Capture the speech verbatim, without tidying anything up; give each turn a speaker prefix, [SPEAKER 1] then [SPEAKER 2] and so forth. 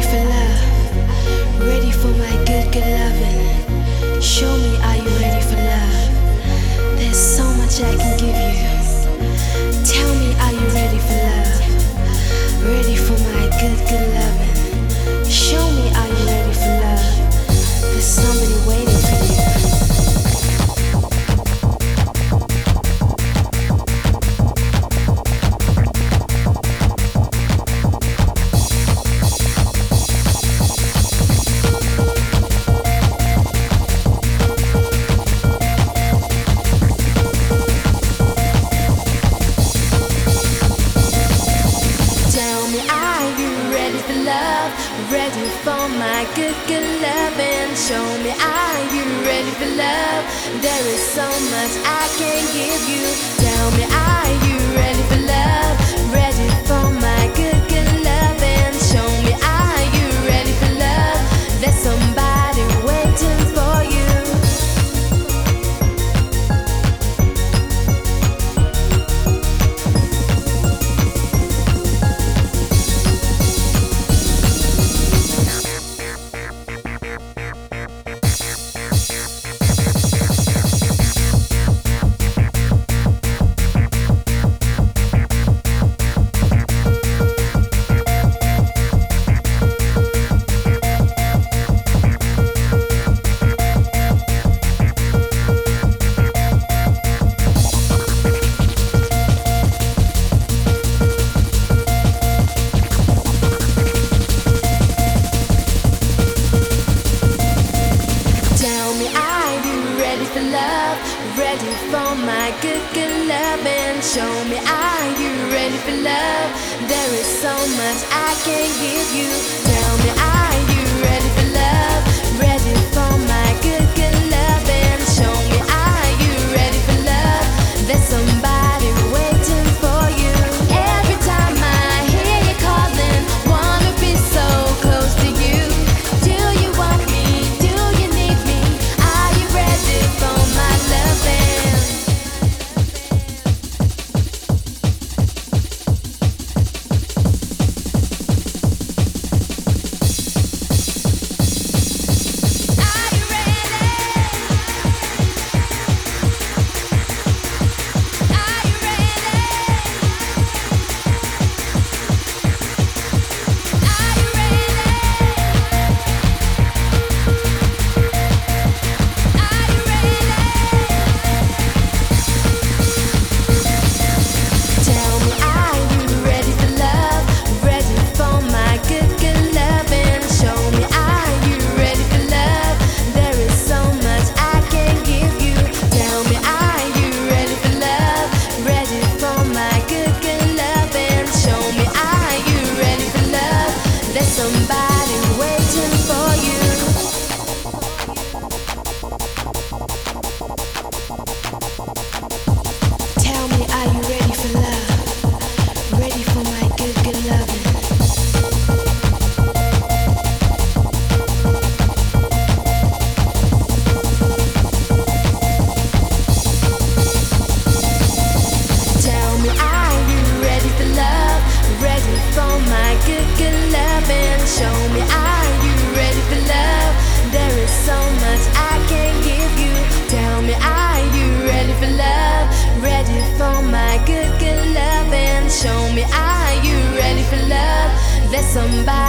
[SPEAKER 1] for love? Ready for my good, good loving? Show me, are you ready for love? There's so much I can give you. Tell me, are you ready for love? Ready for my good, good loving? Show me, are you ready for love? There's somebody waiting for you. Ready for my good, good loving? Show me, are you ready for love? There is so much I can give you. Tell me, are you ready for love? Ready for my good, good loving? Show me, are you ready for love? There's somebody waiting for you. Ready for my good, good loving? Show me, are you ready for love? There is so much I can give you. Tell me, are you ready for love? Ready for my good, good loving? Show me, are you ready for love? There's somebody waiting for you. Every time I hear you calling, wanna be so close to you. Do you want me? Do you need me? Are you ready for my loving? Somebody waiting for you. Tell me, are you ready for love? Ready for my good, good loving? Tell me, are you ready for love? Ready for my good, good loving? Show me, are you ready for love? There is so much I can give you. Tell me, are you ready for love? Ready for my good, good loving? Show me, are you ready for love? There's somebody